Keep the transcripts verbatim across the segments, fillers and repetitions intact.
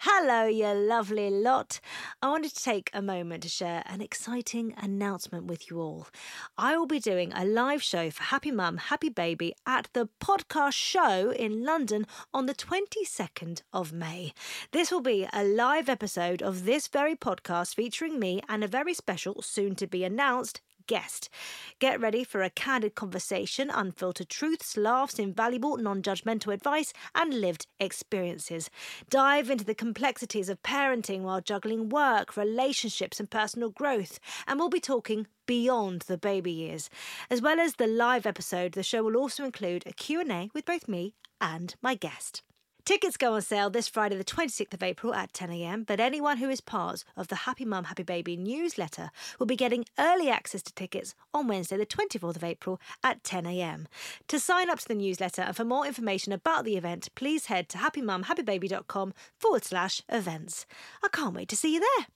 Hello, you lovely lot. I wanted to take a moment to share an exciting announcement with you all. I will be doing a live show for Happy Mum, Happy Baby at the Podcast Show in London on the twenty-second of May. This will be a live episode of this very podcast featuring me and a very special, soon-to-be-announced guest. Get ready for a candid conversation, unfiltered truths, laughs, invaluable non-judgmental advice and lived experiences. Dive into the complexities of parenting while juggling work, relationships and personal growth, and we'll be talking beyond the baby years. As well as the live episode, the show will also include a Q and A with both me and my guest. Tickets go on sale this Friday the twenty-sixth of April at ten a.m, but anyone who is part of the Happy Mum, Happy Baby newsletter will be getting early access to tickets on Wednesday the twenty-fourth of April at ten a.m. To sign up to the newsletter and for more information about the event, please head to happymumhappybaby.com forward slash events. I can't wait to see you there.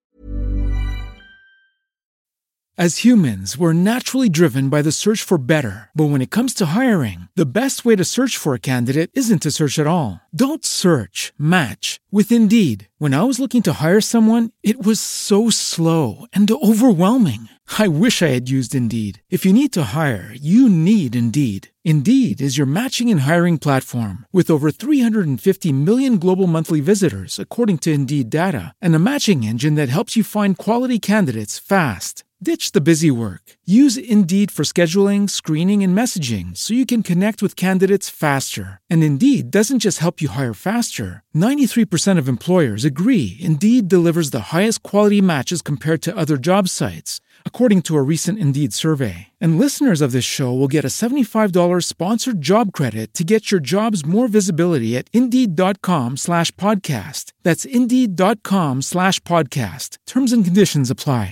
As humans, we're naturally driven by the search for better. But when it comes to hiring, the best way to search for a candidate isn't to search at all. Don't search, match with Indeed. When I was looking to hire someone, it was so slow and overwhelming. I wish I had used Indeed. If you need to hire, you need Indeed. Indeed is your matching and hiring platform with over three hundred fifty million global monthly visitors, according to Indeed data, and a matching engine that helps you find quality candidates fast. Ditch the busy work. Use Indeed for scheduling, screening, and messaging so you can connect with candidates faster. And Indeed doesn't just help you hire faster. ninety-three percent of employers agree Indeed delivers the highest quality matches compared to other job sites, according to a recent Indeed survey. And listeners of this show will get a seventy-five dollars sponsored job credit to get your jobs more visibility at Indeed.com slash podcast. That's Indeed.com slash podcast. Terms and conditions apply.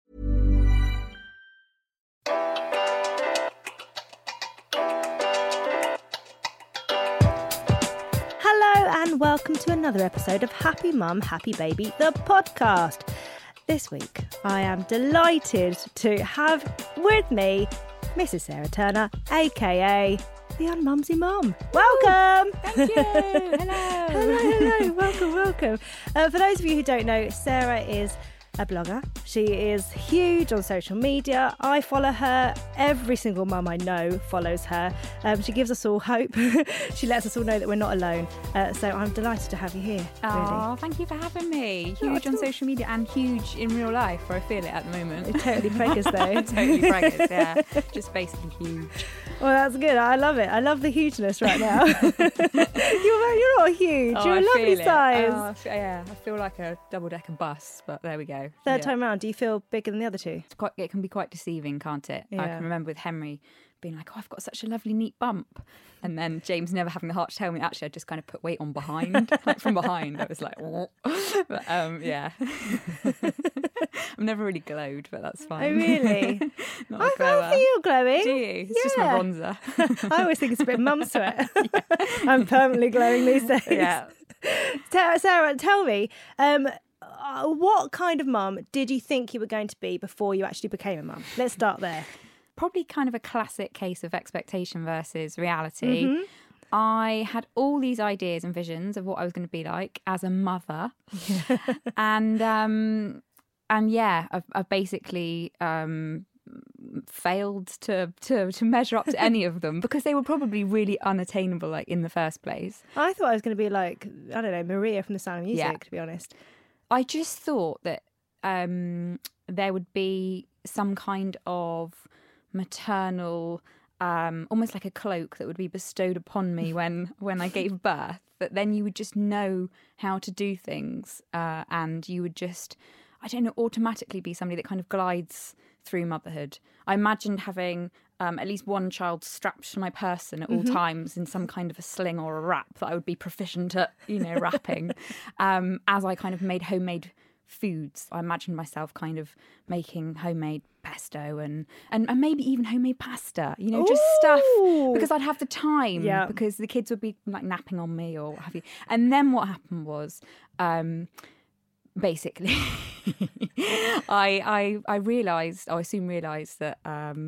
And welcome to another episode of Happy Mum, Happy Baby, the podcast. This week, I am delighted to have with me Missus Sarah Turner, aka the Unmumsy Mum. Welcome! Ooh, thank you! Hello! hello, hello, welcome, welcome. Uh, for those of you who don't know, Sarah is a blogger. She is huge on social media. I follow her. Every single mum I know follows her. Um, she gives us all hope. She lets us all know that we're not alone. Uh, so I'm delighted to have you here. Oh, really. Thank you for having me. Huge Not on at all. social media and huge in real life, where I feel it at the moment. You're totally preggers though. Totally preggers, yeah. Just basically huge. Well, that's good. I love it. I love the hugeness right now. you're, you're not huge. Oh, you're a I lovely feel it. size. Oh, I feel- yeah, I feel like a double-decker bus, but there we go. Third Yeah. time round, do you feel bigger than the other two? It's quite, it can be quite deceiving, can't it? I Yeah. can remember with Henry being like, oh, I've got such a lovely neat bump. And then James never having the heart to tell me, actually, I just kind of put weight on behind. Like from behind, I was like, oh. But um, yeah. I've never really glowed, but that's fine. Oh, really? Not I, a I glower. think you're glowing. Do you? It's just my Yeah. bronzer. I always think it's a bit mum sweat. I'm permanently glowing these days. Yeah. Sarah, Sarah, tell me, um, uh, what kind of mum did you think you were going to be before you actually became a mum? Let's start there. Probably kind of a classic case of expectation versus reality. Mm-hmm. I had all these ideas and visions of what I was going to be like as a mother. and um, and yeah, I've, I've basically um, failed to, to to measure up to any of them because they were probably really unattainable, like in the first place. I thought I was going to be like, I don't know, Maria from The Sound of Music, Yeah. to be honest. I just thought that um, there would be some kind of maternal, um, almost like a cloak that would be bestowed upon me when, when I gave birth, that then you would just know how to do things uh, and you would just, I don't know, automatically be somebody that kind of glides through motherhood. I imagined having um, at least one child strapped to my person at all Mm-hmm. times in some kind of a sling or a wrap that I would be proficient at, you know, wrapping um, as I kind of made homemade foods. I imagined myself kind of making homemade pesto and, and, and maybe even homemade pasta, you know, just stuff Ooh. because I'd have the time Yeah. because the kids would be like napping on me or what have you. And then what happened was um, basically I, I, I realised, I soon realised that um,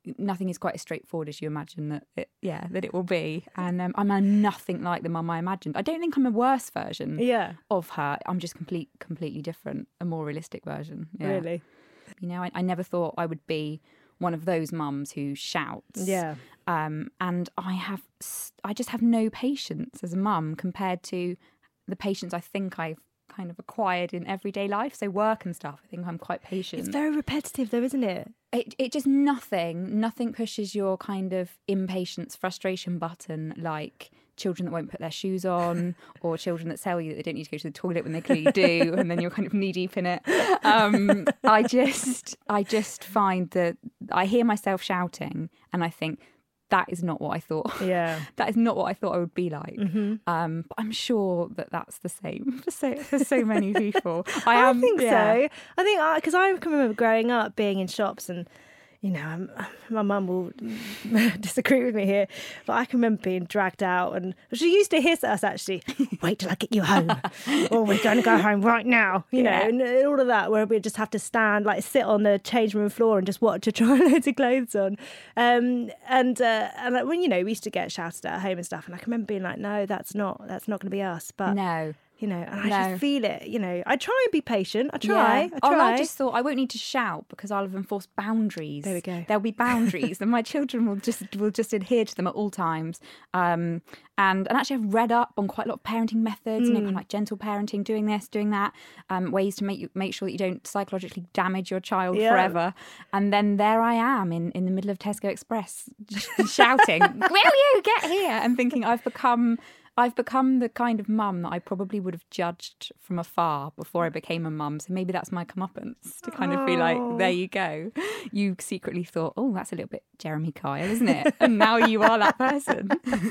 nothing is quite as straightforward as you imagine that it, yeah, that it will be. And um, I'm a nothing like the mum I imagined. I don't think I'm a worse version Yeah. of her. I'm just complete, completely different, a more realistic version. Yeah. Really? You know, I, I never thought I would be one of those mums who shouts. Yeah. Um, and I have, I just have no patience as a mum compared to the patience I think I've kind of acquired in everyday life. So work and stuff, I think I'm quite patient. It's very repetitive though, isn't it? It, it just nothing, nothing pushes your kind of impatience, frustration button like children that won't put their shoes on, or children that tell you that they don't need to go to the toilet when they clearly do, and then you're kind of knee deep in it. Um, I just, I just find that I hear myself shouting, and I think that is not what I thought. Yeah, that is not what I thought I would be like. Mm-hmm. Um, but I'm sure that that's the same for so for so many people. I, I am, think yeah. so. I think because I, I can remember growing up being in shops and. You know, I'm, my mum will disagree with me here, but I can remember being dragged out, and she used to hiss at us actually, wait till I get you home, or we're going to go home right now, you Yeah. know, and all of that, where we'd just have to stand, like sit on the change room floor and just watch her try loads of clothes on. Um, and uh, and like, when, you know, we used to get shouted at home and stuff, and I can remember being like, no, that's not, that's not going to be us. But No. you know, and I No. just feel it, you know, I try and be patient. I try, Yeah. I Oh, try. I just thought I won't need to shout because I'll have enforced boundaries. There we go. There'll be boundaries, and my children will just will just adhere to them at all times. Um, and and actually, I've read up on quite a lot of parenting methods, you know, kind of like gentle parenting, doing this, doing that, um, ways to make you make sure that you don't psychologically damage your child Yeah. forever. And then there I am in, in the middle of Tesco Express, shouting, "Will you get here?" and thinking I've become. I've become the kind of mum that I probably would have judged from afar before I became a mum. So maybe that's my comeuppance to kind of be like, there you go. You secretly thought, oh, that's a little bit Jeremy Kyle, isn't it? And now you are that person.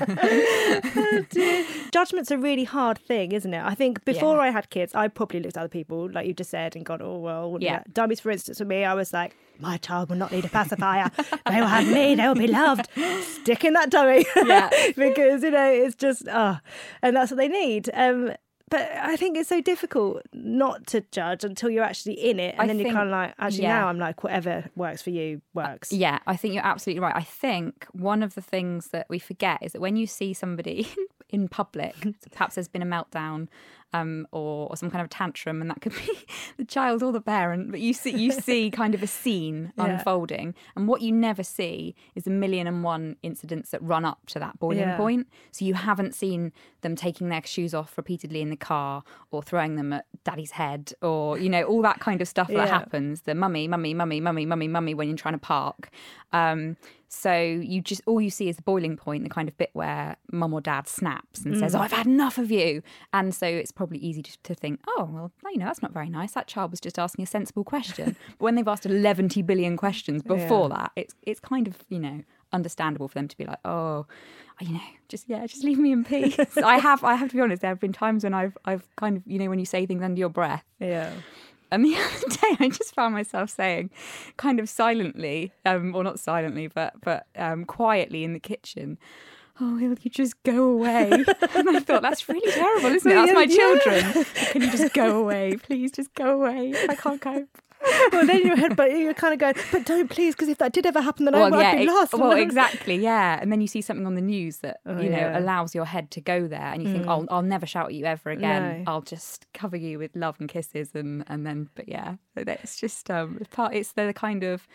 Oh, dear. Judgment's a really hard thing, isn't it? I think before Yeah. I had kids, I probably looked at other people, like you just said, and gone, oh, well, Yeah. yeah. Dummies, for instance, for me, I was like, my child will not need a pacifier. They will have me. They will be loved. Stick in that dummy. Yeah. Because, you know, it's just, ah, and that's what they need. Um, but I think it's so difficult not to judge until you're actually in it. And I then you're think- kind of like, actually, yeah. now I'm like, whatever works for you works. Yeah, I think you're absolutely right. I think one of the things that we forget is that when you see somebody in public, perhaps there's been a meltdown um, or, or some kind of tantrum, and that could be the child or the parent, but you see you see kind of a scene Yeah. unfolding, and what you never see is a million and one incidents that run up to that boiling Yeah. point. So you haven't seen them taking their shoes off repeatedly in the car, or throwing them at daddy's head, or, you know, all that kind of stuff that Yeah. happens. The mummy, mummy, mummy, mummy, mummy, mummy when you're trying to park. Um, so you just, all you see is the boiling point, the kind of bit where mum or dad snaps and says, oh, I've had enough of you. And so it's probably easy to, to think, oh, well, you know, that's not very nice. That child was just asking a sensible question. But when they've asked eleven billion questions before Yeah. that, it's it's kind of, you know, understandable for them to be like, oh, you know, just, yeah, just leave me in peace. I have, I have to be honest, there have been times when I've, I've kind of, you know, when you say things under your breath. Yeah. And the other day, I just found myself saying, kind of silently, um, or not silently, but but um, quietly in the kitchen, oh, will you just go away? And I thought, that's really terrible, isn't it? That's my Yeah. children. Can you just go away? Please just go away. I can't cope. Well, then in your head, but you're kind of going, but don't please, because if that did ever happen, then I Well, might yeah, be ex- lost. well, exactly, yeah. And then you see something on the news that, Oh, you know, yeah. allows your head to go there, and you think, I'll, I'll never shout at you ever again. No. I'll just cover you with love and kisses, and, and then, but yeah, it's just, um, it's part, it's the kind of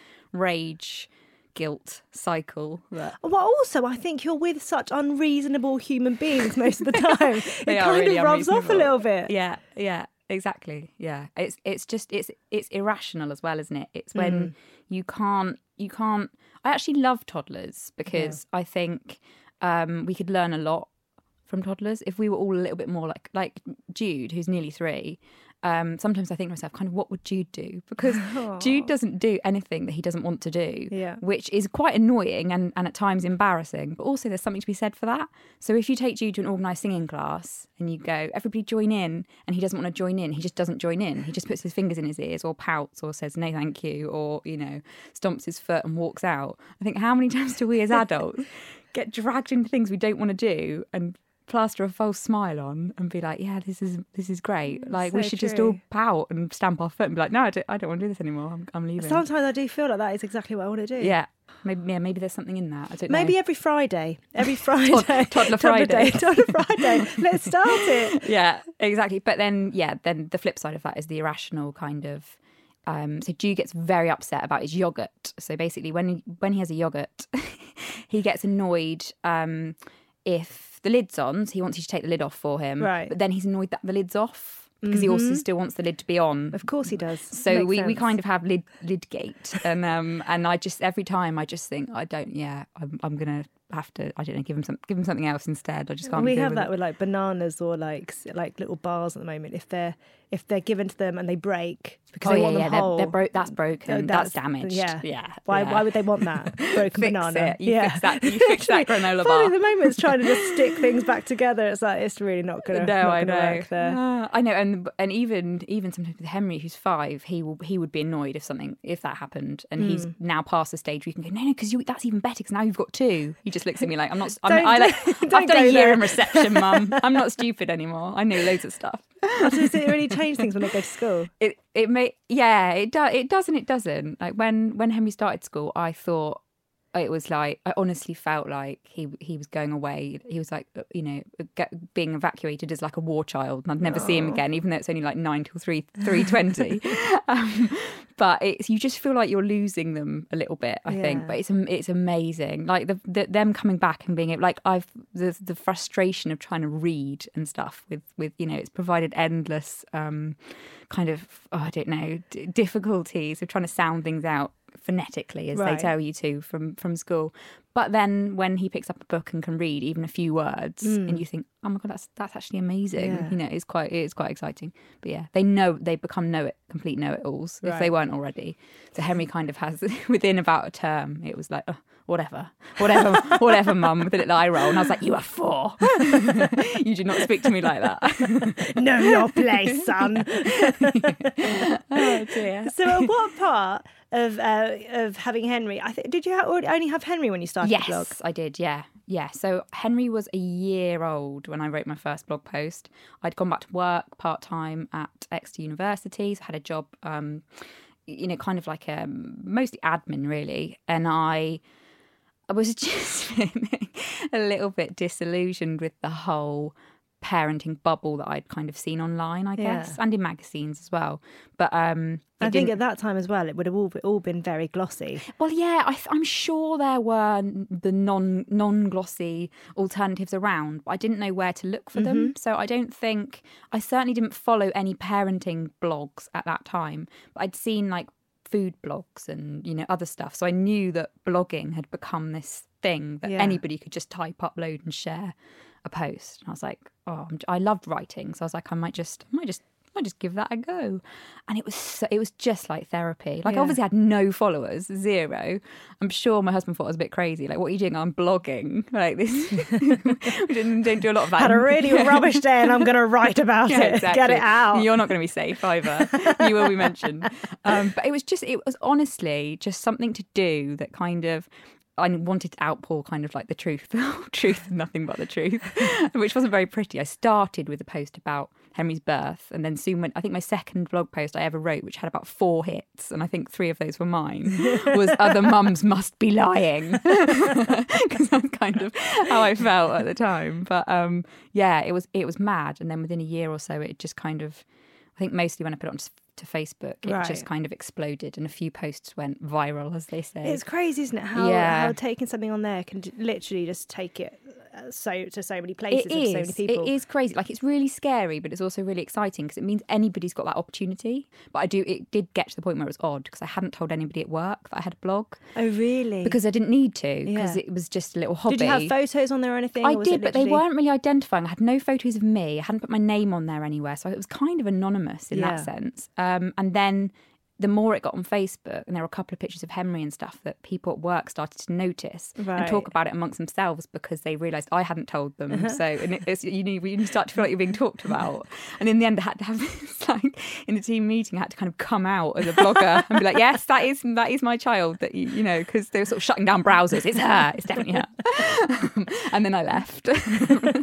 rage, guilt cycle that Well, also, I think you're with such unreasonable human beings most of the time. They it are kind really of rubs off a unreasonable. little bit. Yeah, yeah, exactly. Yeah, it's it's just it's it's irrational as well, isn't it? It's when Mm. you can't you can't. I actually love toddlers because I think um, we could learn a lot from toddlers if we were all a little bit more like like Jude, who's nearly three. Um, sometimes I think to myself, kind of, what would Jude do? Because Jude doesn't do anything that he doesn't want to do, Yeah. which is quite annoying and, and at times embarrassing. But also there's something to be said for that. So if you take Jude to an organised singing class and you go, everybody join in, and he doesn't want to join in, he just doesn't join in. He just puts his fingers in his ears or pouts or says, no, thank you, or, you know, stomps his foot and walks out. I think, how many times do we as adults get dragged into things we don't want to do and plaster a false smile on and be like, yeah, this is this is great. Like, we So should just true. all pout and stamp our foot and be like, no, I don't, I don't want to do this anymore. I'm, I'm leaving. Sometimes I do feel like that is exactly what I want to do. Yeah. Maybe, yeah, maybe there's something in that. I don't Maybe know. every Friday. Every Friday. Tod- Toddler Friday. Day, Toddler Friday. Let's start it. Yeah, exactly. But then, yeah, then the flip side of that is the irrational kind of. Um, so Dew gets very upset about his yogurt. So basically, when he, when he has a yogurt, he gets annoyed um, if the lid's on. So he wants you to take the lid off for him. Right. But then he's annoyed that the lid's off because he also still wants the lid to be on. Of course he does. So Makes we, we sense. kind of have lid lidgate, and um and I just every time I just think I don't yeah I'm I'm gonna have to I don't know give him some give him something else instead. I just can't. We deal have with that it. with like bananas or like s- like little bars at the moment. If they're if they're given to them and they break because Oh they yeah, want them yeah, they're, whole, they're broke. That's broken. Oh, that's, that's- damaged. yeah. yeah. Why yeah. why would they want that broken Fix banana? it. You fix that- you fix that granola Funny, bar. the moment it's trying to just stick things back together, it's like it's really not gonna. No, not I gonna know. Work there. Ah, I know, and and even even sometimes with Henry, who's five, he will he would be annoyed if something if that happened, and he's Hmm. now past the stage where you can go no no because that's even better because now you've got two. He just looks at me like I'm not. I'm, Don't- I like don't I've done go a year there. in reception, Mum. I'm not stupid anymore. I know loads of stuff. Does it really change things when they go to school? It it may yeah it does it does and it doesn't. Like when when Henry started school, I thought it was like I honestly felt like he he was going away. He was like you know get, being evacuated as like a war child, and I'd never see him again, even though it's only like nine till three three twenty. um, but it's you just feel like you're losing them a little bit. I think, Yeah. but it's it's amazing. Like the, the them coming back and being able, like I've the the frustration of trying to read and stuff with with you know it's provided endless um, kind of oh, I don't know d- difficulties of trying to sound things out phonetically as Right. they tell you to from from school. But then when he picks up a book and can read even a few words, and you think, oh my god, that's that's actually amazing. Yeah. You know, it's quite it's quite exciting. But yeah, they know they become know it complete know it alls if they Right. weren't already. So Henry kind of has within about a term, it was like oh, whatever, whatever, whatever, Mum, with a little eye roll, and I was like, you are four. You did not speak to me like that. Know your place, son. Oh dear. So, at what part of uh, of having Henry? I think did you ha- already only have Henry when you started Yes, the blog? I did. Yeah, yeah. So Henry was a year old when I wrote my first blog post. I'd gone back to work part time at Exeter University. So I had a job, um, you know, kind of like um, mostly admin really, and I. I was just feeling a little bit disillusioned with the whole parenting bubble that I'd kind of seen online, I guess, Yeah. and in magazines as well. But um, it I think didn't- at that time as well, it would have all, all been very glossy. well, yeah, I th- I'm sure there were n- the non non glossy alternatives around, but I didn't know where to look for them. So I don't think I certainly didn't follow any parenting blogs at that time. But I'd seen like food blogs and you know other stuff, so I knew that blogging had become this thing that Yeah. anybody could just type, upload, and share a post. And I was like, oh, I'm, I loved writing, so I was like, I might just, I might just. I just give that a go, and it was so, it was just like therapy. Like Yeah. I obviously had no followers, zero. I'm sure my husband thought I was a bit crazy. Like, what are you doing? I'm blogging like this. We didn't don't do a lot of that. Had a really rubbish day, and I'm going to write about Yeah, it. exactly. Get it out. You're not going to be safe either. You will be mentioned. Um, but it was just, it was honestly just something to do that kind of. I wanted to outpour kind of like the truth, the whole truth and nothing but the truth, which wasn't very pretty. I started with a post about Henry's birth, and then soon went, I think my second blog post I ever wrote, which had about four hits, and I think three of those were mine, was other mums must be lying. Because that's kind of how I felt at the time. But um, yeah, it was it was mad. And then within a year or so, it just kind of, I think mostly when I put it on to Facebook, it Right. just kind of exploded, and a few posts went viral, as they say. It's crazy, isn't it? How, Yeah. how taking something on there can j- literally just take it uh, so to so many places It and is. so many people. It is crazy. Like it's really scary, but it's also really exciting because it means anybody's got that opportunity. But I do. It did get to the point where it was odd because I hadn't told anybody at work that I had a blog Oh, really? because I didn't need to because Yeah. it was just a little hobby. Did you have photos on there or anything? I or was it did, but they literally- weren't really identifying. I had no photos of me. I hadn't put my name on there anywhere, so it was kind of anonymous in Yeah. that sense. Um, and then the more it got on Facebook, and there were a couple of pictures of Henry and stuff that people at work started to notice and Right. talk about it amongst themselves because they realised I hadn't told them. So and it, it's, you know, you start to feel like you're being talked about. And in the end, I had to have this like in a team meeting. I had to kind of come out as a blogger and be like, "Yes, that is that is my child." That you, you know, because they were sort of shutting down browsers. It's her. It's definitely her. And then I left.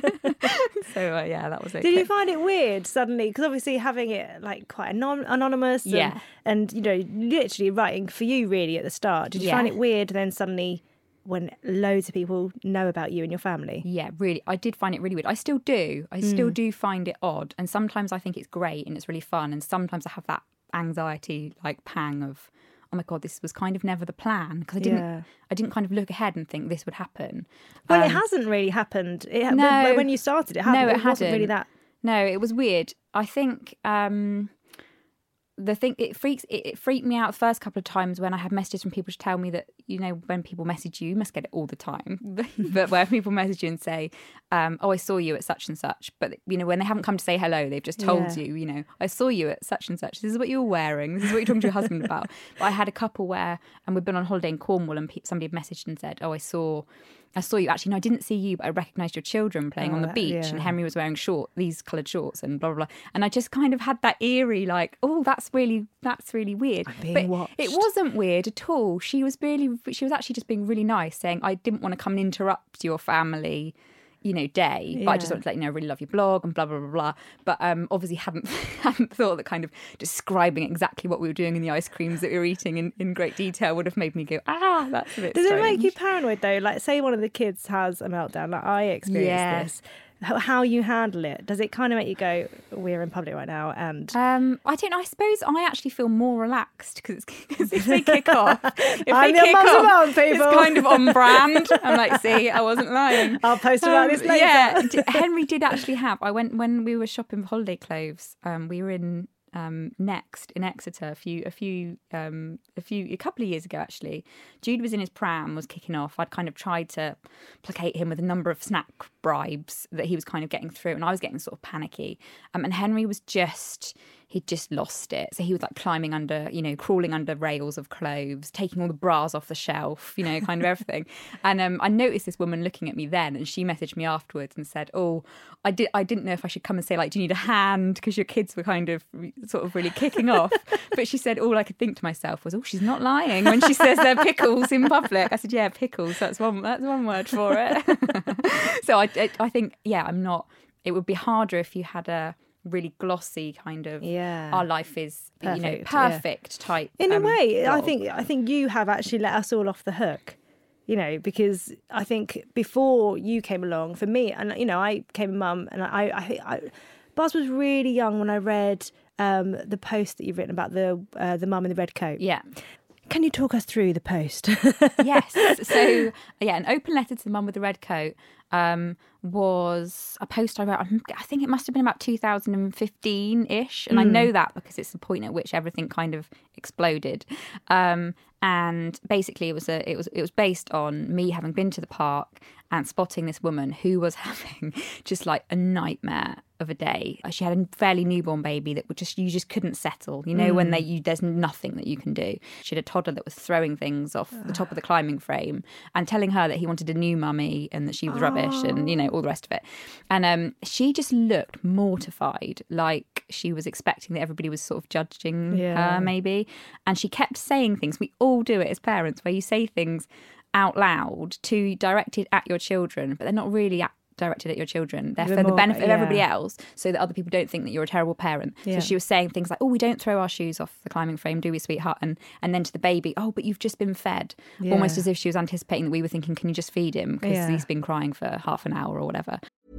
So uh, yeah, that was okay. Did you find it weird suddenly? Because obviously having it like quite anon- anonymous and, Yeah. and, you know, literally writing for you really at the start. Did you Yeah. find it weird then suddenly when loads of people know about you and your family? Yeah, really. I did find it really weird. I still do. I still do find it odd. And sometimes I think it's great and it's really fun. And sometimes I have that anxiety, like pang of, oh my God, this was kind of never the plan. Because I didn't, Yeah. I didn't kind of look ahead and think this would happen. Well, Um, it hasn't really happened. It, No. When you started, it, No, happened. it it wasn't really hadn't. that. No, it was weird. I think um, the thing it freaks it, it freaked me out the first couple of times when I had messages from people to tell me that, you know, when people message you, you must get it all the time, but where people message you and say, um, oh, I saw you at such and such, but you know, when they haven't come to say hello, they've just told Yeah. you, you know, I saw you at such and such. This is what you were wearing. This is what you're talking to your husband about. But I had a couple where, and we've been on holiday in Cornwall, and pe- somebody had messaged and said, oh, I saw. I saw you. Actually, no, I didn't see you, but I recognised your children playing Oh, on the that- beach, yeah. and Henry was wearing short, these coloured shorts, and blah blah blah. And I just kind of had that eerie, like, oh, that's really, that's really weird. being but watched. it wasn't weird at all. She was really, she was actually just being really nice, saying, I didn't want to come and interrupt your family, you know, day, but I just Yeah. wanted to let you know I really love your blog and blah blah blah blah. But um, obviously hadn't hadn't thought that kind of describing exactly what we were doing in the ice creams that we were eating in, in great detail would have made me go, ah, that's a bit. Does strange. it make you paranoid though? Like, say one of the kids has a meltdown, like I experienced Yeah. this. How, how you handle it? Does it kind of make you go, "We're in public right now," and Um, I don't know. I suppose I actually feel more relaxed because if they kick off, if I'm they your kick mum's off, around, people. it's kind of on brand. I'm like, see, I wasn't lying. I'll post about Um, this later. Yeah, D- Henry did actually have. I went when we were shopping for holiday clothes. Um, we were in um, Next in Exeter a few, a few, um, a few, a couple of years ago actually. Jude was in his pram, was kicking off. I'd kind of tried to placate him with a number of snack bribes that he was kind of getting through, and I was getting sort of panicky. Um, and Henry was just. He'd just lost it. So he was like climbing under, you know, crawling under rails of clothes, taking all the bras off the shelf, you know, kind of everything. And um, I noticed this woman looking at me then, and she messaged me afterwards and said, oh, I, did, I didn't know if I should come and say, like, do you need a hand? Because your kids were kind of sort of really kicking off. But she said, all I could think to myself was, oh, she's not lying when she says they're pickles in public. I said, yeah, pickles. That's one, that's one word for it. So I, I, I think, yeah, I'm not, it would be harder if you had a, really glossy kind of Yeah. our life is you know Perfect, yeah. perfect type in a um, way, I blog. think I think you have actually let us all off the hook. You know, because I think before you came along, for me, and you know, I became a mum, and I, I think I, Buzz was really young when I read um, the post that you've written about the uh, the mum in the red coat. yeah Can you talk us through the post? yes so yeah an open letter to the mum with the red coat um was a post I wrote. I think it must have been about two thousand fifteen ish, and I know that because it's the point at which everything kind of exploded. Um, and basically, it was a it was it was based on me having been to the park and spotting this woman who was having just like a nightmare of a day. She had a fairly newborn baby that would just you just couldn't settle. You know, when they you there's nothing that you can do. She had a toddler that was throwing things off the top of the climbing frame and telling her that he wanted a new mummy and that she was rubbish and you know all the rest of it. And um, she just looked mortified, like she was expecting that everybody was sort of judging Yeah. her maybe. And she kept saying things. We all do it as parents, where you say things out loud to directed at your children, but they're not really at, directed at your children. They're They're for the more- benefit of everybody yeah. else, so that other people don't think that you're a terrible parent. Yeah. So she was saying things like, "Oh, we don't throw our shoes off the climbing frame, do we, sweetheart?" And and then to the baby, "Oh, but you've just been fed," almost Yeah. as if she was anticipating that we were thinking, "Can you just feed him because Yeah. he's been crying for half an hour or whatever."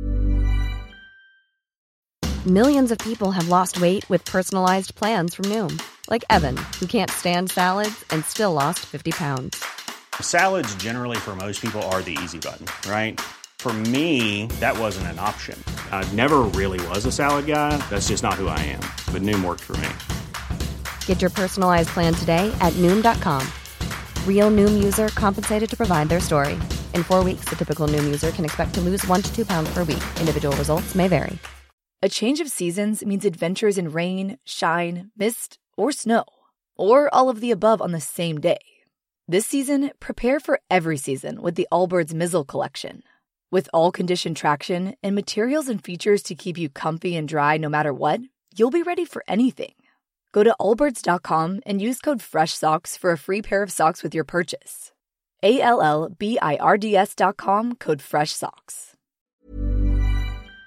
Millions of people have lost weight with personalized plans from Noom. Like Evan, who can't stand salads and still lost fifty pounds. Salads generally for most people are the easy button, right? For me, that wasn't an option. I never really was a salad guy. That's just not who I am. But Noom worked for me. Get your personalized plan today at Noom dot com. Real Noom user compensated to provide their story. In four weeks, the typical Noom user can expect to lose one to two pounds per week. Individual results may vary. A change of seasons means adventures in rain, shine, mist, or snow. Or all of the above on the same day. This season, prepare for every season with the Allbirds Mizzle Collection. With all-condition traction and materials and features to keep you comfy and dry no matter what, you'll be ready for anything. Go to allbirds dot com and use code FRESHSOCKS for a free pair of socks with your purchase. A L L B I R D S dot com, code FRESHSOCKS.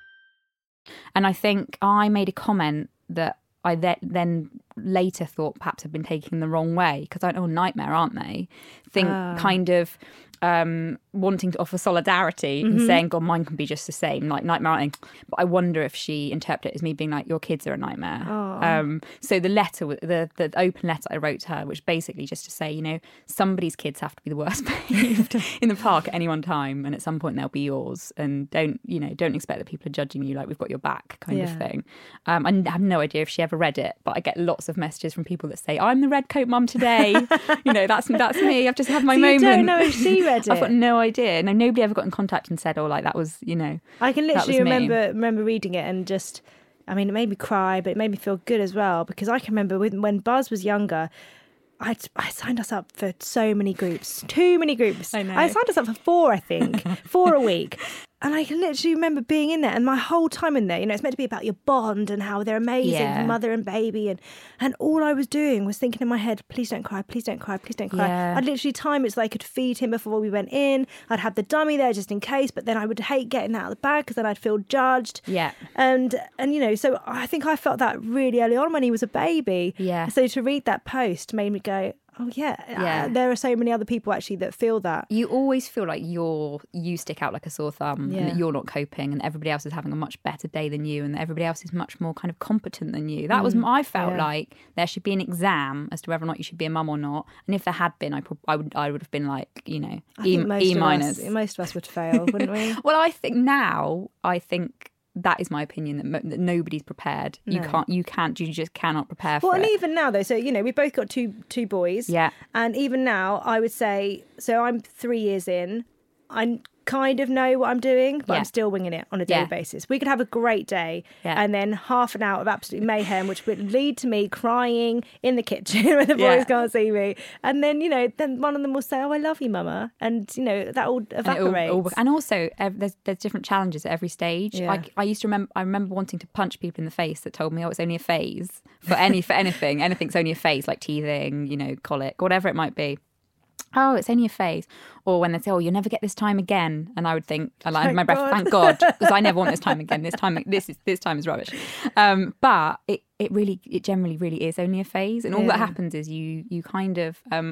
And I think I made a comment that I th- then later thought perhaps had been taken the wrong way, because I know, oh, nightmare, aren't they? Think Ah. kind of um, wanting to offer solidarity Mm-hmm. and saying, God, mine can be just the same, like nightmare, aren't they? But I wonder if she interpreted it as me being like, your kids are a nightmare. Oh. Um, so the letter, the the open letter I wrote to her, which basically just to say, you know, somebody's kids have to be the worst behaved in the park at any one time, and at some point they'll be yours. And don't, you know, don't expect that people are judging you, like we've got your back kind of Yeah. thing. Um, I have no idea if she ever read it, but I get lots of messages from people that say, I'm the red coat mum today. You know, that's that's me. I've just had my So moment. you don't know if she read it? I've got no idea. No, nobody ever got in contact and said, oh, like that was, you know. I can that literally was me. remember remember reading it and just, I mean, it made me cry, but it made me feel good as well, because I can remember when, when Buzz was younger, I I signed us up for so many groups, too many groups. I know. I signed us up for four, I think, four a week. And I can literally remember being in there, and my whole time in there, you know, it's meant to be about your bond and how they're amazing, Yeah. mother and baby, and and all I was doing was thinking in my head, please don't cry, please don't cry, please don't cry. Yeah. I'd literally time it so I could feed him before we went in. I'd have the dummy there just in case, but then I would hate getting out of the bag because then I'd feel judged. Yeah. And and you know, so I think I felt that really early on when he was a baby. Yeah. So to read that post made me go, oh yeah, Yeah. uh, there are so many other people actually that feel that. You always feel like you're you stick out like a sore thumb, Yeah. and that you're not coping, and everybody else is having a much better day than you, and that everybody else is much more kind of competent than you. That was I felt Mm. yeah. like there should be an exam as to whether or not you should be a mum or not. And if there had been, I, prob- I would I would have been like, you know, I E, think most e of minus. us, most of us would fail, wouldn't we? Well, I think now I think. That is my opinion, that, mo- that nobody's prepared. You No. can't, you can't, you just cannot prepare Well, for and it. even now though, so you know, we've both got two two boys. Yeah. And even now, I would say, so I'm three years in. I kind of know what I'm doing, but Yeah. I'm still winging it on a daily Yeah. basis. We could have a great day, Yeah. and then half an hour of absolute mayhem, which would lead to me crying in the kitchen when the boys Yeah. can't see me. And then, you know, then one of them will say, "Oh, I love you, Mama," and you know that all And, it evaporates. all- all- and also, ev- there's there's different challenges at every stage. Yeah. Like I used to remember, I remember wanting to punch people in the face that told me, "Oh, it's only a phase for any for anything. Anything's only a phase, like teething, you know, colic, whatever it might be." Oh, it's only a phase. Or when they say, "Oh, you'll never get this time again," and I would think, I like Thank my breath, God. thank God, because I never want this time again. This time, this is this time is rubbish. Um, but it it really, it generally really is only a phase, and all that Yeah. happens is you you kind of um,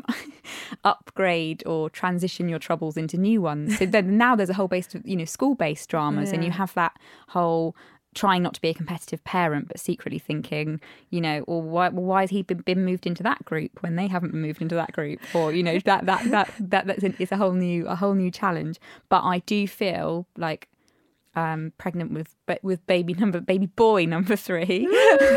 upgrade or transition your troubles into new ones. So then now there's a whole base of, you know, school based dramas, and you Yeah. have that whole trying not to be a competitive parent, but secretly thinking, you know, or why, well, why has he been, been moved into that group when they haven't been moved into that group? Or, you know, that that that that that's a, it's a whole new a whole new challenge. But I do feel like um, pregnant with but with baby number baby boy number three.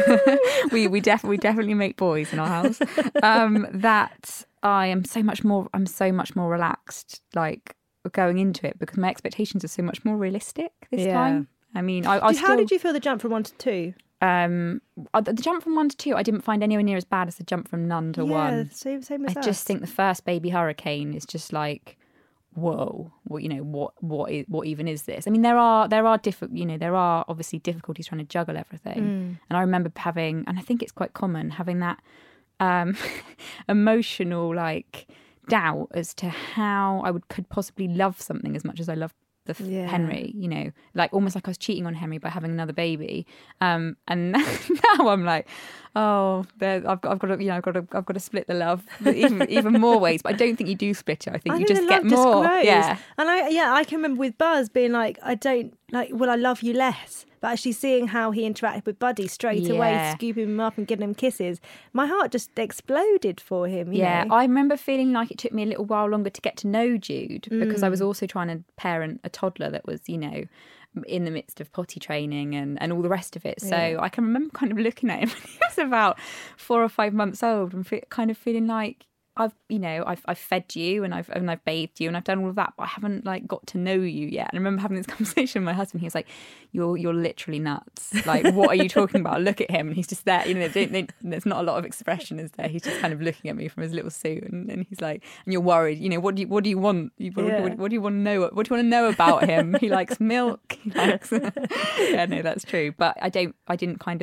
we we definitely definitely make boys in our house. Um, that I am so much more. I'm so much more relaxed, like going into it, because my expectations are so much more realistic this Yeah. time. I mean, I, I Did- still, How did you feel the jump from one to two? Um, uh, the the jump from one to two, I didn't find anywhere near as bad as the jump from none to yeah, one. same same as I us. just think the first baby hurricane is just like, whoa, well, you know, what what is, what even is this? I mean, there are there are different, you know, there are obviously difficulties trying to juggle everything. Mm. And I remember having, and I think it's quite common, having that um, emotional like doubt as to how I would could possibly love something as much as I love the f- Yeah. Henry, you know, like almost like I was cheating on Henry by having another baby. Um, and now I'm like, oh, there, I've got, I've got to, you know, I've got to, I've got to split the love even, even more ways. But I don't think you do split it. I think I you think just the get love more. Just grows. Yeah, And I yeah, I can remember with Buzz being like, I don't like well, I love you less. But actually seeing how he interacted with Buddy straight away, Yeah. scooping him up and giving him kisses, my heart just exploded for him. You yeah. know? I remember feeling like it took me a little while longer to get to know Jude, because I Mm. was also trying to parent a toddler that was, you know, in the midst of potty training and, and all the rest of it. So Yeah. I can remember kind of looking at him when he was about four or five months old and fe- kind of feeling like, I've, you know, I've, I've fed you and I've and I've bathed you and I've done all of that, but I haven't like got to know you yet. And I remember having this conversation with my husband. He was like, "You're you're literally nuts. Like, what are you talking about? Look at him." And he's just there. You know, they, they, there's not a lot of expression, is there? He's just kind of looking at me from his little suit, and, and he's like, "And you're worried. You know, what do you what do you want? You, what, Yeah. what, what do you want to know? What do you want to know about him? He likes milk. He likes." Yeah, no, that's true. But I don't. I didn't kind of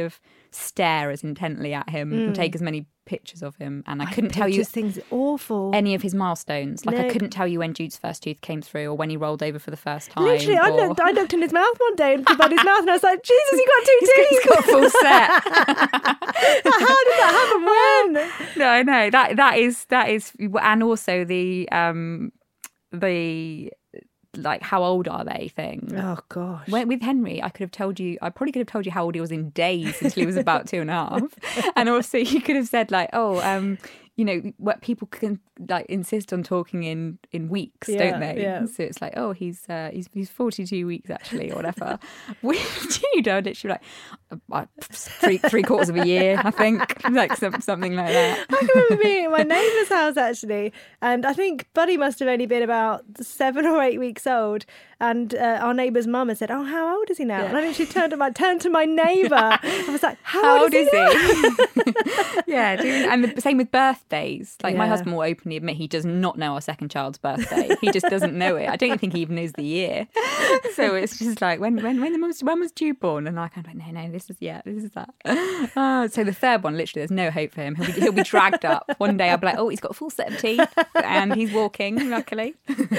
stare as intently at him mm. and take as many pictures of him. And I, I couldn't tell you things awful. any of his milestones. Like, no. I couldn't tell you when Jude's first tooth came through or when he rolled over for the first time. Literally, or... I, looked, I looked in his mouth one day and about his mouth and I was like, Jesus, he got two teeth. He's got a full set. How did that happen? When? No, no, that that is that is, and also the um the like how old are they thing. Oh gosh. When, with Henry, I could have told you. I probably could have told you how old he was in days until he was about two and a half, and also you could have said like, oh, um. you know, what people can like insist on talking in, in weeks, yeah, don't they? Yeah. So it's like, oh, he's uh, he's he's forty-two weeks actually, or whatever. With Jude, I literally like uh, three three quarters of a year, I think, like some, something like that. I can remember being at my neighbour's house actually, and I think Buddy must have only been about seven or eight weeks old. And uh, our neighbour's mum had said, "Oh, how old is he now?" Yeah. And I think she turned to my turned to my neighbour. I was like, "How, how old, old is, is he?" he? Yeah, doing, and the same with birthdays. Like yeah. my husband will openly admit he does not know our second child's birthday. He just doesn't know it. I don't think he even knows the year. So it's just like when when when the mum's, when was Jude born? And I kind of like, no, no, this is yeah, this is that. Uh, so the third one, literally, there's no hope for him. He'll be, he'll be dragged up one day. I'll be like, oh, he's got a full set of teeth and he's walking. Luckily.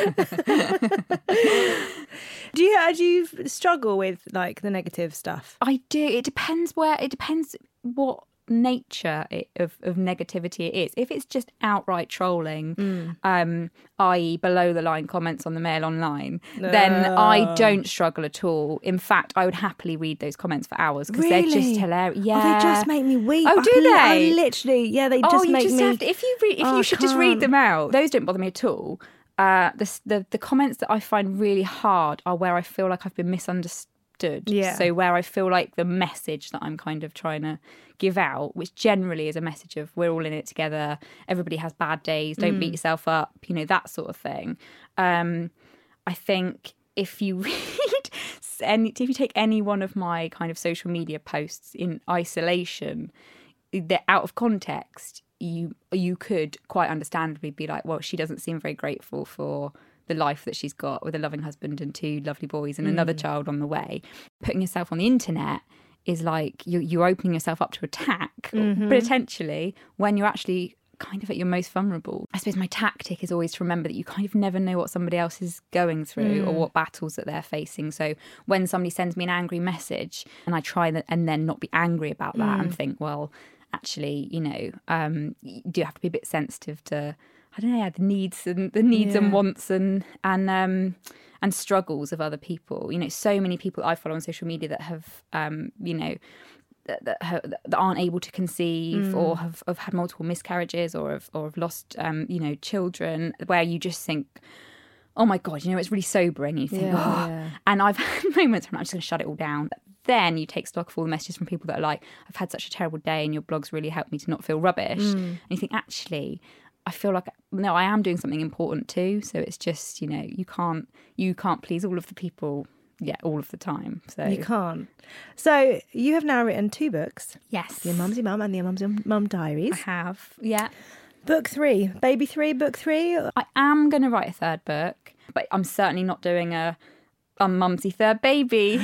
Do you do you struggle with like the negative stuff? I do. It depends where. It depends what nature it, of of negativity it is. If it's just outright trolling, mm. um, that is, below the line comments on the Mail Online, uh. then I don't struggle at all. In fact, I would happily read those comments for hours because really? they're just hilarious. Yeah, oh, they just make me weep. Oh, do I, they? I literally, yeah, they just oh, you make just me. Have to, if you read, if oh, you should just read them out. Those don't bother me at all. Uh, the, the the comments that I find really hard are where I feel like I've been misunderstood. Yeah. So where I feel like the message that I'm kind of trying to give out, which generally is a message of we're all in it together, everybody has bad days, don't mm. beat yourself up, you know, that sort of thing. Um, I think if you read any, if you take any one of my kind of social media posts in isolation, they're out of context. You you could quite understandably be like, well, she doesn't seem very grateful for the life that she's got with a loving husband and two lovely boys and mm. another child on the way. Putting yourself on the internet is like you're, you're opening yourself up to attack, mm-hmm. potentially, when you're actually kind of at your most vulnerable. I suppose my tactic is always to remember that you kind of never know what somebody else is going through mm. or what battles that they're facing. So when somebody sends me an angry message and I try that and then not be angry about that mm. and think, well, actually, you know, um, you do have to be a bit sensitive to, I don't know, yeah, the needs and the needs yeah. and wants and and um, and struggles of other people. You know, so many people I follow on social media that have, um, you know, that that, have, that aren't able to conceive mm. or have, have had multiple miscarriages or have or have lost, um, you know, children. Where you just think, oh my God, you know, it's really sobering. You think, yeah, oh, yeah. and I've had moments when I'm just going to shut it all down. Then you take stock of all the messages from people that are like, I've had such a terrible day and your blogs really helped me to not feel rubbish. Mm. And you think, actually, I feel like, no, I am doing something important too. So it's just, you know, you can't, you can't please all of the people, yeah, all of the time. So you can't. So you have now written two books. Yes. Your Mumsy Mum and the Mumsy Mum Diaries. I have, yeah. Book three, baby three, book three. I am going to write a third book, but I'm certainly not doing a a mumsy third baby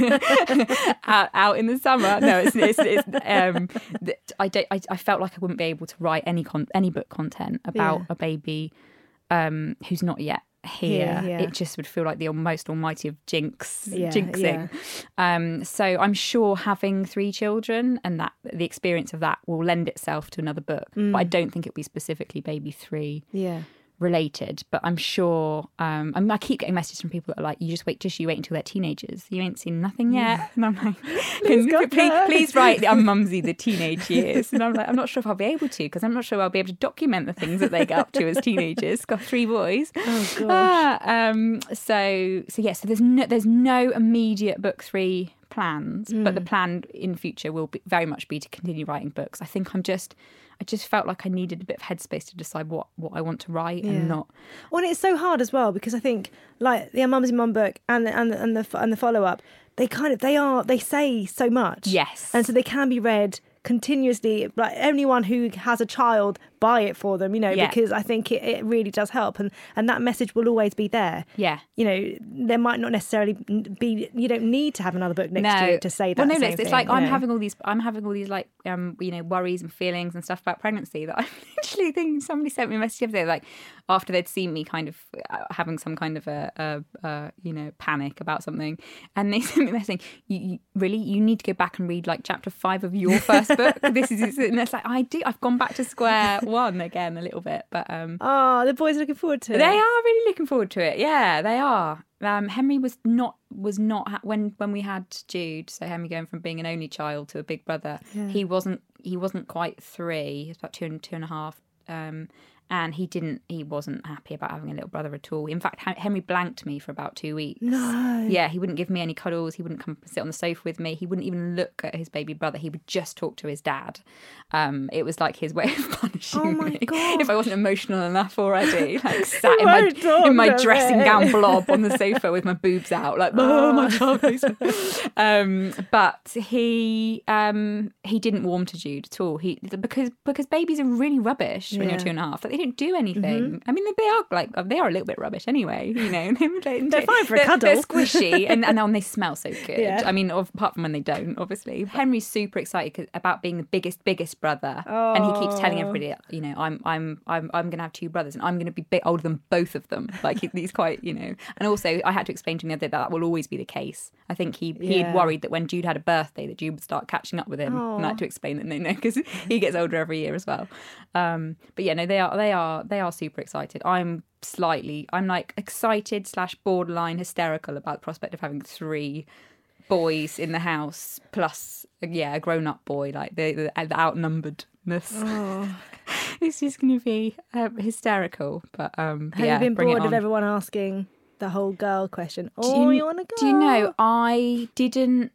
out, out in the summer. No, it's, it's, it's um, I, don't, I I felt like I wouldn't be able to write any con- any book content about yeah. a baby um, who's not yet here. Yeah, yeah. It just would feel like the almost almighty of jinx, yeah, jinxing. Yeah. Um, so I'm sure having three children and that the experience of that will lend itself to another book. Mm. But I don't think it'll be specifically baby three. Yeah. related, but I'm sure um I, mean, I keep getting messages from people that are like, you just wait just you wait until they're teenagers, you ain't seen nothing yet. And I'm like, please, please, please write I'm mumsy the teenage years. And I'm like, I'm not sure if I'll be able to, because I'm not sure I'll be able to document the things that they get up to as teenagers. Got three boys. Oh gosh. Ah, um so so yeah so there's no there's no immediate book three plans, mm. but the plan in future will be, very much be to continue writing books. I think I'm just I just felt like I needed a bit of headspace to decide what, what I want to write yeah. and not. Well, it's so hard as well because I think like the Mumsy Mum book and the, and the, and the and the follow up, they kind of they are they say so much. Yes, and so they can be read continuously, like anyone who has a child, buy it for them, you know, Yeah. because I think it, it really does help, and and that message will always be there. Yeah. You know, there might not necessarily be, you don't need to have another book next No. to you to say that. Well, no, same it's, it's thing, like you I'm know. having all these, I'm having all these like, um, you know, worries and feelings and stuff about pregnancy that I'm literally thinking. Somebody sent me a message the other day, like after they'd seen me kind of uh, having some kind of a, a, a, you know, panic about something, and they sent me a message saying, you, you, really, you need to go back and read like chapter five of your first book. This is, and it's like, I do, I've gone back to square one again a little bit, but um, Oh, the boys are looking forward to it. they are really looking forward to it. Yeah, they are. Um, Henry was not was not ha- when when we had Jude. So Henry going from being an only child to a big brother. Yeah. He wasn't he wasn't quite three. He was about two and two and a half. Um, and he didn't. He wasn't happy about having a little brother at all. In fact, Henry blanked me for about two weeks. No. Yeah, he wouldn't give me any cuddles. He wouldn't come sit on the sofa with me. He wouldn't even look at his baby brother. He would just talk to his dad. Um, it was like his way of punishing Oh my me God. if I wasn't emotional enough already. Like sat in won't my talk in my to dressing me. gown blob on the sofa with my boobs out, like oh my child. um, but he um, he didn't warm to Jude at all. He because because babies are really rubbish when Yeah. you're two and a half. Like, they don't do anything. I mean, they are like they are a little bit rubbish anyway. You know, They're fine for a they're, cuddle. They're squishy and and, and they smell so good. Yeah. I mean, of- apart from when they don't, obviously. Henry's super excited 'cause- about being the biggest, biggest brother, and he keeps telling everybody, you know, I'm I'm I'm I'm going to have two brothers, and I'm going to be bit older than both of them. Like he, he's quite, you know. And also, I had to explain to him the other day that that will always be the case. I think he he Yeah. had worried that when Jude had a birthday, that Jude would start catching up with him, and I had to explain that no, no, because he gets older every year as well. Um, but yeah, no, they are they are they are super excited. I'm slightly, I'm like excited slash borderline hysterical about the prospect of having three boys in the house plus yeah a grown-up boy, like the, the, the outnumberedness. Oh. It's just going to be um, hysterical. But um, but Have yeah, you been bring it bored of on. everyone asking the whole girl question? Do Oh, you, you want to go? do you know, I didn't,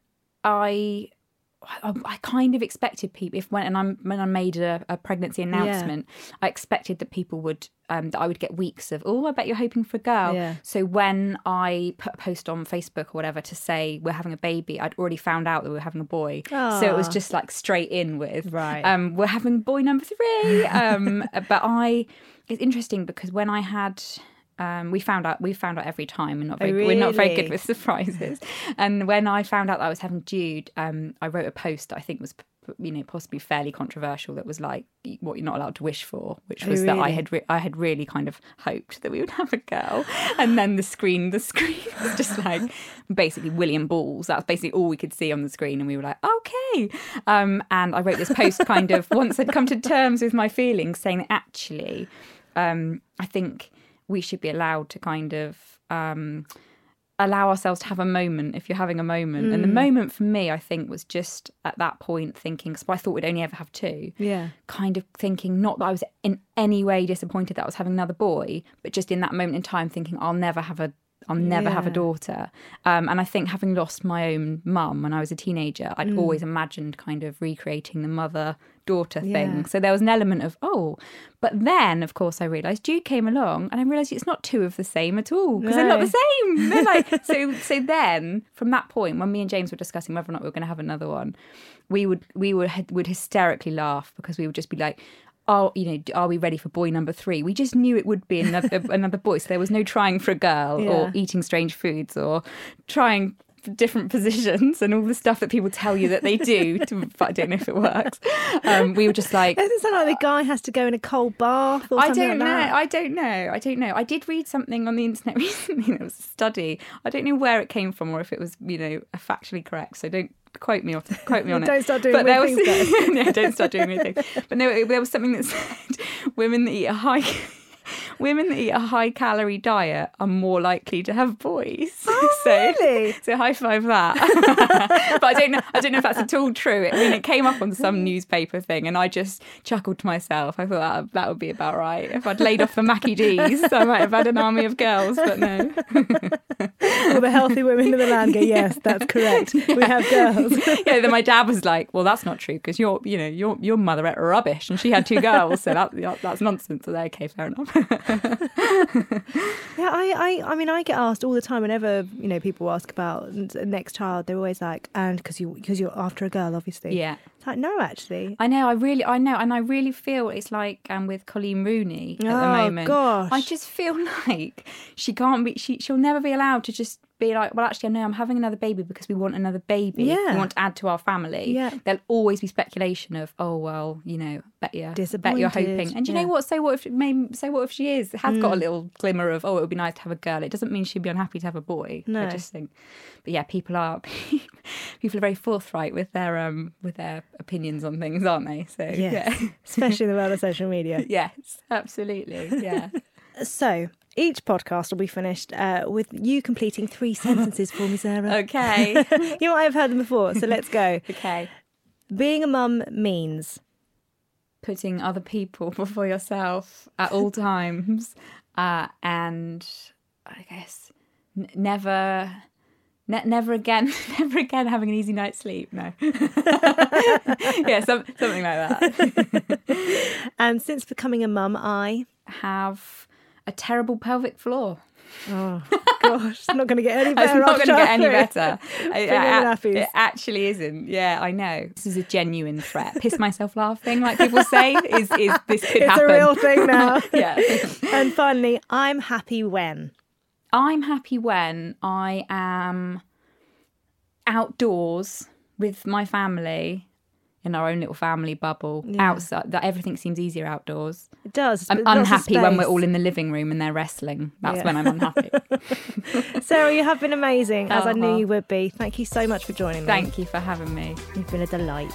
I, I, I kind of expected people, if when, and I'm, when I made a, a pregnancy announcement, I expected that people would, um, that I would get weeks of, oh, I bet you're hoping for a girl. Yeah. So when I put a post on Facebook or whatever to say we're having a baby, I'd already found out that we were having a boy. So it was Ah. just like straight in with, Right. um, we're having boy number three. Um, but I, it's interesting because when I had, Um, we found out we found out every time. We're not very, Oh, we're not very really? good with surprises. And when I found out that I was having Jude, um, I wrote a post that I think was, you know, possibly fairly controversial. That was like what you're not allowed to wish for, which Oh, was that I really? had re- I had really kind of hoped that we would have a girl. And then the screen, the screen was just like basically William Balls. That's basically all we could see on the screen, and we were like, okay. Um, and I wrote this post kind of once I'd come to terms with my feelings, saying that actually, um, I think we should be allowed to kind of um, allow ourselves to have a moment if you're having a moment. Mm. And the moment for me, I think, was just at that point thinking, because I thought we'd only ever have two, Yeah. kind of thinking not that I was in any way disappointed that I was having another boy, but just in that moment in time thinking I'll never have a I'll never have a Yeah. daughter. Um, and I think having lost my own mum when I was a teenager, I'd Mm. always imagined kind of recreating the mother-daughter Yeah. thing. So there was an element of, oh. But then, of course, I realised Jude came along and I realised it's not two of the same at all because they're not No. the same. They're like, so, so then, from that point, when me and James were discussing whether or not we were going to have another one, we would we would, would hysterically laugh because we would just be like, oh, you know, are we ready for boy number three? We just knew it would be another another boy. So there was no trying for a girl Yeah. or eating strange foods or trying different positions and all the stuff that people tell you that they do, to, but I don't know if it works. Um, we were just like, Doesn't it sound like the guy has to go in a cold bath or I something don't like know. that? I don't know. I don't know. I did read something on the internet recently. It was a study. I don't know where it came from or if it was, you know, factually correct. So don't quote me on quote me on it. Don't start doing but weird there was, things, guys. no, don't start doing weird things. But no, there was something that said women that eat a high women that eat a high calorie diet are more likely to have boys. Oh, so, really? so high five that. But I don't know. I don't know if that's at all true. I mean, it came up on some newspaper thing, and I just chuckled to myself. I thought that, that would be about right. If I'd laid off the Mackie D's, I might have had an army of girls. But no. All the healthy women in the land go, yes, that's correct. We have girls. Yeah. Then my dad was like, "Well, that's not true because your, you know, your your mother ate rubbish, and she had two girls, so that that's nonsense." So they're okay, fair enough. Yeah, I, I, I mean, I get asked all the time whenever, you know, people ask about n- next child. They're always like, and because you, because you're after a girl, obviously. Yeah. It's It's like, no, actually. I know, I really, I know, and I really feel it's like um, with Colleen Rooney at oh, the moment. gosh. I just feel like she can't be, she, she'll never be allowed to just be like, well, actually, no, I'm having another baby because we want another baby. Yeah. We want to add to our family. Yeah. There'll always be speculation of, oh, well, you know, bet you're, bet you're Disappointed. hoping. And do you Yeah. know what? So what if, maybe, so what if she is, has Mm. got a little glimmer of, oh, it would be nice to have a girl. It doesn't mean she'd be unhappy to have a boy. No. I just think, but yeah, people are, people are very forthright with their, um, with their opinions on things, aren't they? So, Yes. yeah. Especially in the world of social media. Yes, absolutely. Yeah. So, each podcast will be finished uh, with you completing three sentences for me, Sarah. Okay. You might have heard them before, so let's go. Okay. Being a mum means... Putting other people before yourself at all times, uh, and I guess n- never, ne- never again, never again having an easy night's sleep. No, yeah, some, something like that. And since becoming a mum, I... Have a terrible pelvic floor. Oh, gosh, it's not going to get any It's better. not going to get any after. better. It, nappies. it actually isn't. Yeah, I know. This is a genuine threat. Piss myself laughing, like people say, is is this could It's happen. a real thing now. Yeah. And finally, I'm happy when... I'm happy when I am outdoors with my family in our own little family bubble. Yeah. Outside, that everything seems easier outdoors. It does. I'm lots of unhappy when we're space. all in the living room and they're wrestling. That's Yeah. when I'm unhappy. Sarah, you have been amazing, as I knew Uh-huh. you would be. Thank you so much for joining me. Thank you for having me. You've been a delight.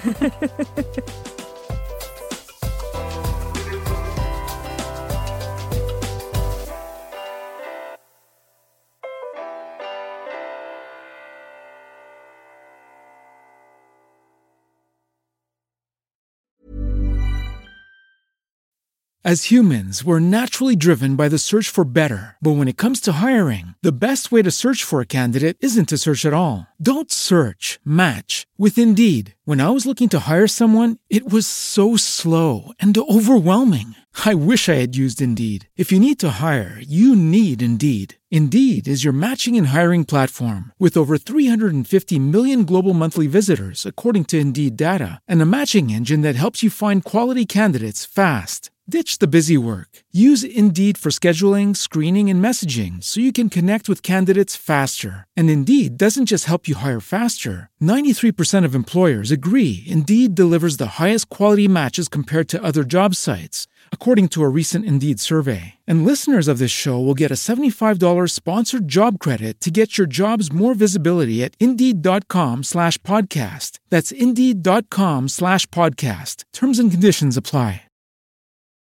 As humans, we're naturally driven by the search for better. But when it comes to hiring, the best way to search for a candidate isn't to search at all. Don't search, match with Indeed. When I was looking to hire someone, it was so slow and overwhelming. I wish I had used Indeed. If you need to hire, you need Indeed. Indeed is your matching and hiring platform with over three hundred fifty million global monthly visitors, according to Indeed data, and a matching engine that helps you find quality candidates fast. Ditch the busy work. Use Indeed for scheduling, screening, and messaging so you can connect with candidates faster. And Indeed doesn't just help you hire faster. ninety-three percent of employers agree Indeed delivers the highest quality matches compared to other job sites, according to a recent Indeed survey. And listeners of this show will get a seventy-five dollars sponsored job credit to get your jobs more visibility at Indeed.com slash podcast. That's Indeed.com slash podcast. Terms and conditions apply.